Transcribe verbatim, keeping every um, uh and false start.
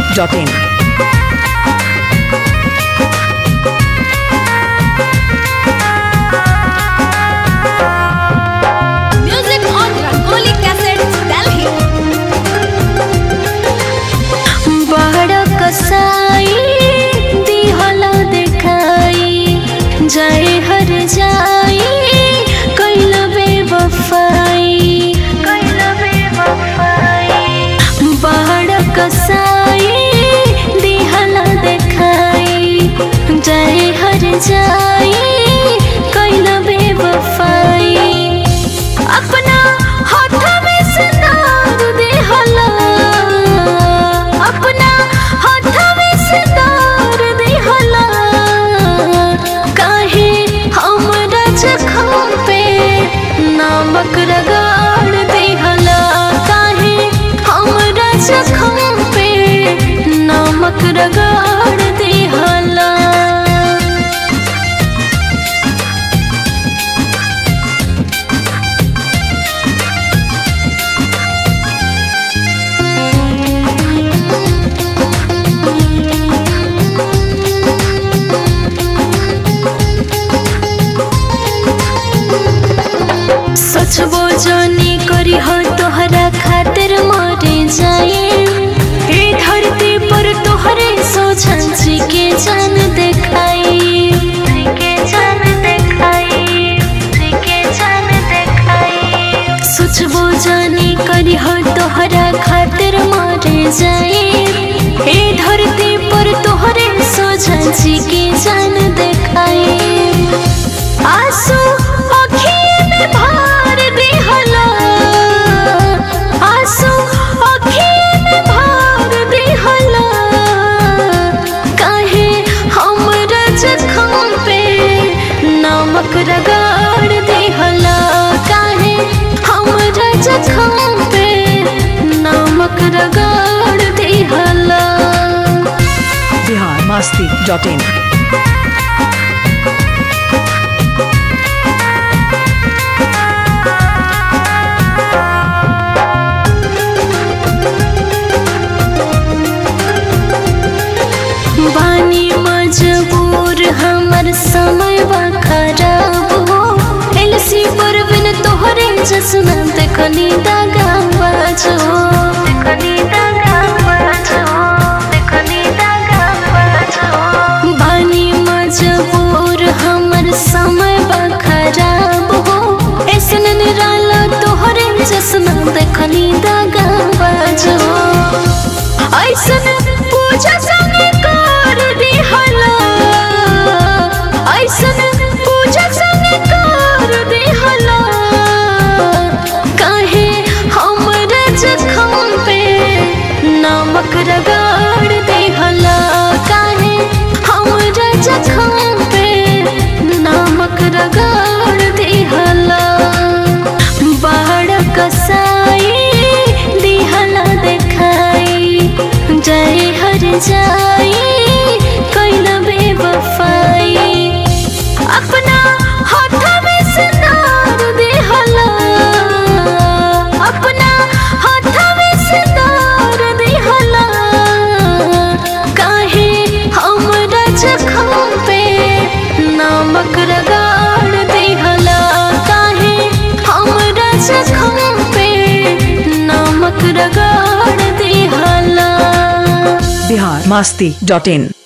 Dot in. Music on Rangoli Cassettes, Delhi. बड़ा कसाई दिहला देखाई जाए हर जाई कैल बेवफाई कैल बेवफाई बड़ा कसाई दिहला देखाई जाए हर जाई कैल बेवफाई अपना हाथ में सिंदूर देहला अपना हाथ में सिंदूर देहला काहे हमरा जख्म पे नमक रगड़ देहला काहे हमरा जख्म पे नमक रगड़ देहला। सोचबो जानी करी हो तोहरा खातिर मरे जाए ए धरती पर तोहरे सोचन जी के जान देखाई के जान देखाई के जान देखाई सोचबो जानी करी हो तोहरा खातिर मरे जाए ए धरती पर तोहरे सोचन जी के जान देखाई आंसू आँखियों में भर देहला आंसू आँखियों में भर देहला काहे हमरा जख्म पे नमक रगड़ देहला काहे हमरा जख्म पे नमक रगड़ देहला। Bihar Masti dot in. बानी मजबूर हमर समय बा खराब हो एलसी पर बिन तोहरे जसना देखनी दागा बाजो देखनी दागा बाजो देखनी दागा बाजो बानी मजबूर हमर समय बा खराब हो ऐसन निराला तोहरे जसना देखनी दागा बाजो ऐसन पूजा संगे कर देहला ऐसन पूजा संगे कर देहला काहे हमरा जख्म पे नमक रगड़ देहला काहे हमरा जख्म पे नमक रगड़ देहला बड़ा कसाई दिहला देखाई जाए हर जाई कैल बेवफाई अपना हाथ में सिंदूर देहला अपना हाथ में सिंदूर देहला काहे हमरा जख्म पे नमक रगड़ देहला काहे हमरा जख्म पे नमक रगड़ देहला। बिहार मस्ती डॉट इन।